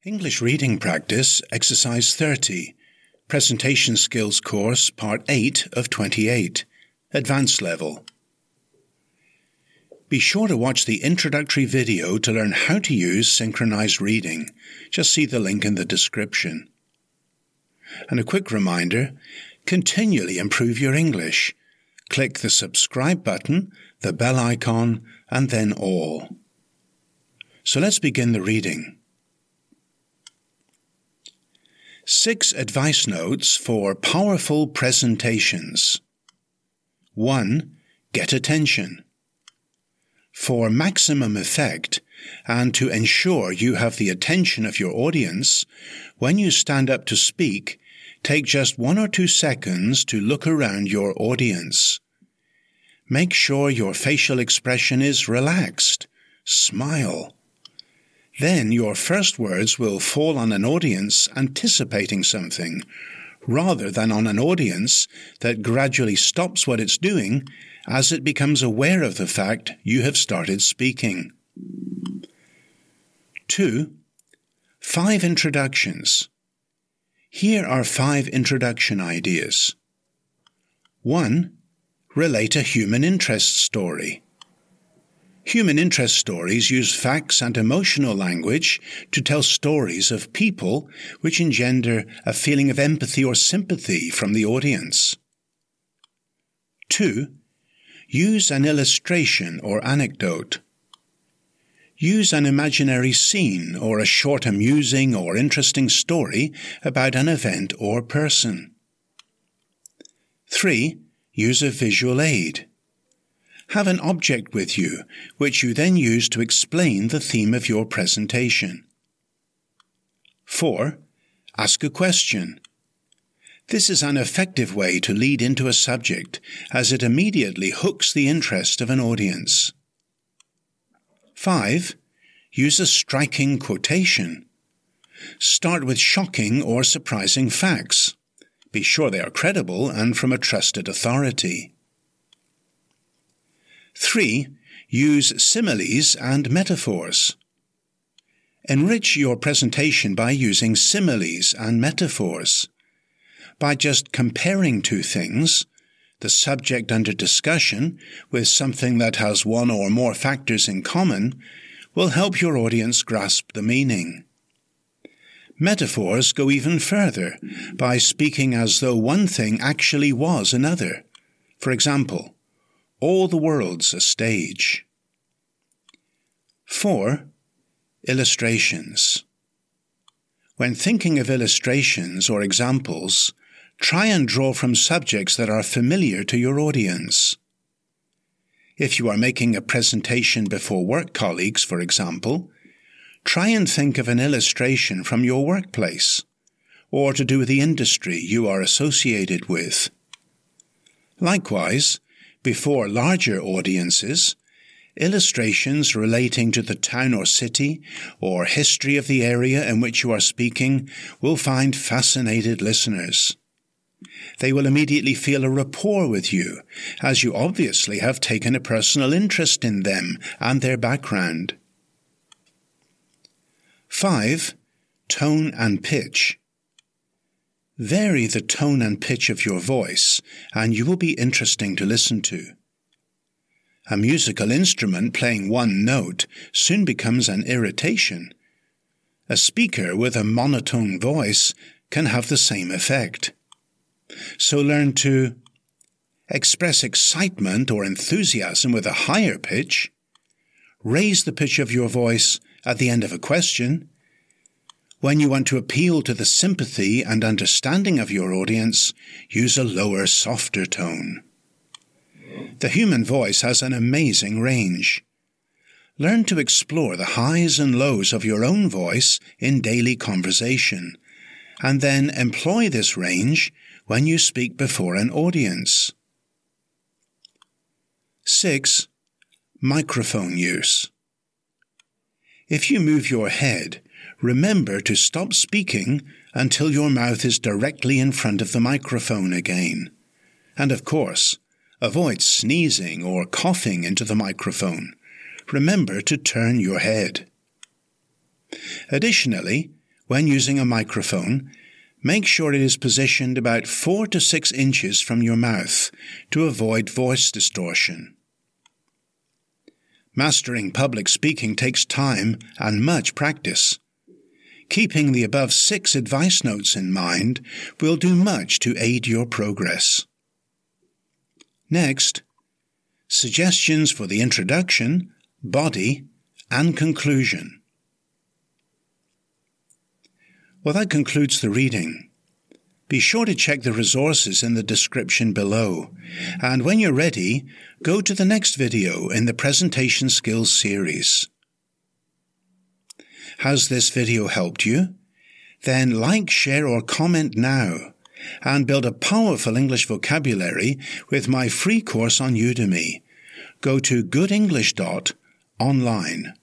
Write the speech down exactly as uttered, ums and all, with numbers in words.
English Reading Practice, Exercise thirty, Presentation Skills Course, Part eight of twenty-eight, Advanced Level. Be sure to watch the introductory video to learn how to use synchronized reading. Just see the link in the description. And a quick reminder, continually improve your English. Click the subscribe button, the bell icon, and then all. So let's begin the reading. Six advice notes for powerful presentations. one. Get attention. For maximum effect, and to ensure you have the attention of your audience, when you stand up to speak, take just one or two seconds to look around your audience. Make sure your facial expression is relaxed. Smile. Then your first words will fall on an audience anticipating something, rather than on an audience that gradually stops what it's doing as it becomes aware of the fact you have started speaking. two. Five introductions. Here are five introduction ideas. one. Relate a human interest story. Human interest stories use facts and emotional language to tell stories of people which engender a feeling of empathy or sympathy from the audience. two. Use an illustration or anecdote. Use an imaginary scene or a short amusing or interesting story about an event or person. three. Use a visual aid. Have an object with you, which you then use to explain the theme of your presentation. four. Ask a question. This is an effective way to lead into a subject, as it immediately hooks the interest of an audience. five. Use a striking quotation. Start with shocking or surprising facts. Be sure they are credible and from a trusted authority. three. Use similes and metaphors. Enrich your presentation by using similes and metaphors. By just comparing two things, the subject under discussion with something that has one or more factors in common, will help your audience grasp the meaning. Metaphors go even further by speaking as though one thing actually was another. For example, all the world's a stage. four. Illustrations. When thinking of illustrations or examples, try and draw from subjects that are familiar to your audience. If you are making a presentation before work colleagues, for example, try and think of an illustration from your workplace, or to do with the industry you are associated with. Likewise, before larger audiences, illustrations relating to the town or city or history of the area in which you are speaking will find fascinated listeners. They will immediately feel a rapport with you, as you obviously have taken a personal interest in them and their background. five. Tone and pitch. Vary the tone and pitch of your voice, and you will be interesting to listen to. A musical instrument playing one note soon becomes an irritation. A speaker with a monotone voice can have the same effect. So learn to express excitement or enthusiasm with a higher pitch, raise the pitch of your voice at the end of a question. When you want to appeal to the sympathy and understanding of your audience, use a lower, softer tone. The human voice has an amazing range. Learn to explore the highs and lows of your own voice in daily conversation, and then employ this range when you speak before an audience. six. Microphone use. If you move your head, remember to stop speaking until your mouth is directly in front of the microphone again. And of course, avoid sneezing or coughing into the microphone. Remember to turn your head. Additionally, When using a microphone, make sure it is positioned about four to six inches from your mouth to avoid voice distortion. Mastering public speaking takes time and much practice. Keeping the above six advice notes in mind will do much to aid your progress. Next, suggestions for the introduction, body, and conclusion. Well, that concludes the reading. Be sure to check the resources in the description below, and when you're ready, go to the next video in the Presentation Skills series. Has this video helped you? Then like, share, or comment now, and build a powerful English vocabulary with my free course on Udemy. Go to good english dot online.